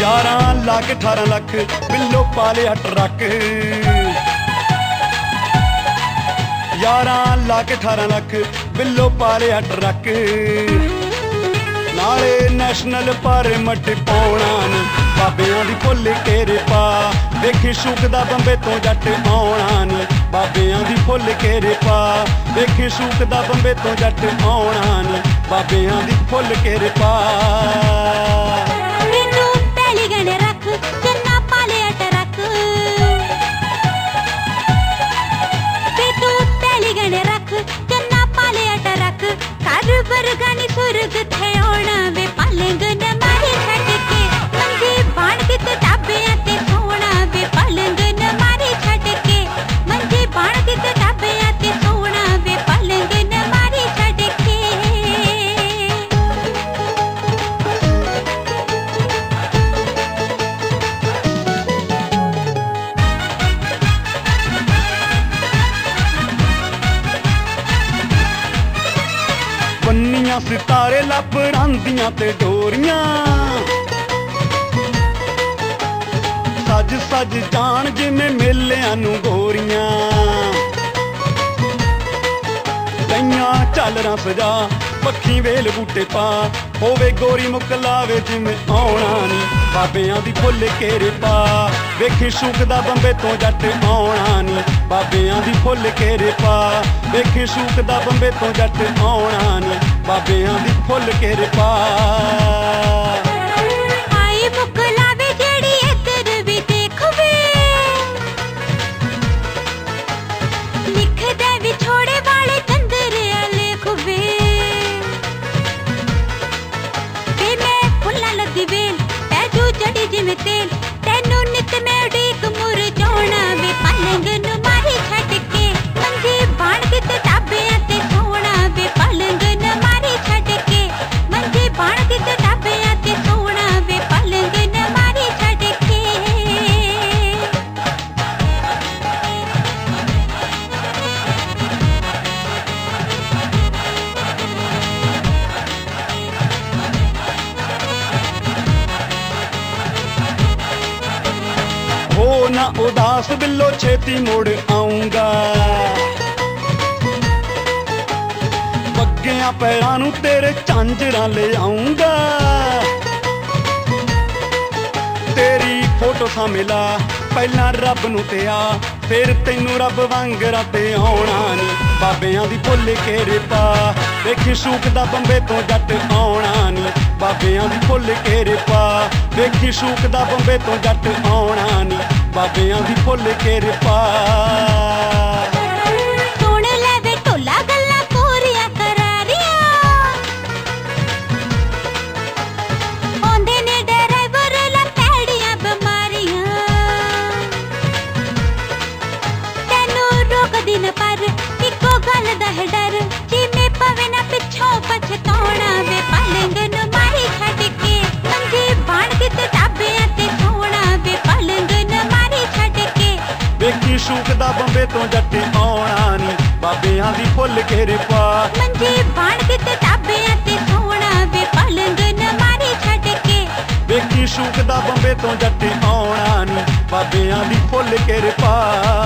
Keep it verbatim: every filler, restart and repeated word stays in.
यारां लाख अठारह लख बिल्लो पा लिया ट्रक। यारां लाख अठारह लख बिल्लो पा लिया ट्रक। नाले नैशनल परमिट पाउणा नी बाबियां दी फुल घेरे पा। देखी शूकदा बंबे तो जट आउणा नी बाबियां दी फुल घेरे पा। देखी शूकदा बंबे तो जट आउणा नी बाबियां दी फुल घेरे पा। बरगानी सुरग थे आना वे पलंग न मारे छट के। मंजे बाण के ते टाबियां ते सोना वे पलंग न मारे छट के। मंजे बाण के ते टाबियां ते सोना वे पलंग न मारे छट के। बन्नियां सितारे लप रांदियां ते डोरियां। सज सज जान जिमें मेलियां नूं गोरियां। गईयां झालरां सजा पक्खी वेल बूटे पा। होवे गोरी मुकलावे जिमें आउणा नी बाबियां दी फुल घेरे पा। वेखी शूकदा बंबे तो जट आउणा नी बाबियां दी फुल घेरे पा। वेखी शूकदा बंबे तो जट आउणा नी बाबियां दी फुल घेरे पा। आई मुकलावे जेड़ी इधर भी देखवे। लिख दे विछोड़े वाले तंदर लिखवे। वे मैं फुल्ला लगी वेल पैजू जड़ी जिमें तेल। तेनू नित में उड़ीक मुरझाउणा वे पलंग नूं मारी छट के। मंजे बाण के ते टाबियां ते सोना वे पलंग न मारी छट के। मंजे बाण के ते टाबियां ते सोना वे पलंग न मारी छट के। हो ना उदास बिल्लो छेती मुड़ आऊंगा। बग्गियां पैरां नूं तेरे झांजरां ले आऊंगा। तेरी फोटो सा मिला पहला रब नूं ते आ। फिर तैनू रब वांगरा ते आउणा नी बाबियां दी फुल घेरे पा। वेखी शूकदा बंबे तो जट आउणा नी बाबियां दी फुल घेरे पा। वेखी शूकदा बंबे तो जट आउणा नी बाबियां दी फुल घेरे पा। सुन ले वे ढोला गल्लां कोरियां करारियां। आउंदे ने ड्राइवर ला पैड़ियां बमारियां। तैनू रोकदी न पर इक्को गल दा है डर। जिमें पवे ना पिछों पछताउणा वे पलंग नूं मारी छट के। मंजे बाण के ते टाबियां ते सोना वे पलंग न मारी छट के। वेखी शूकदा बंबे तो जट आउणा नी बाबियां दी फुल घेरे पा। मंजे बाण के ते टाबियां ते सोना वे पलंग न मारी छट के। वेखी शूकदा बंबे तो जट आउणा नी बाबियां दी फुल घेरे पा।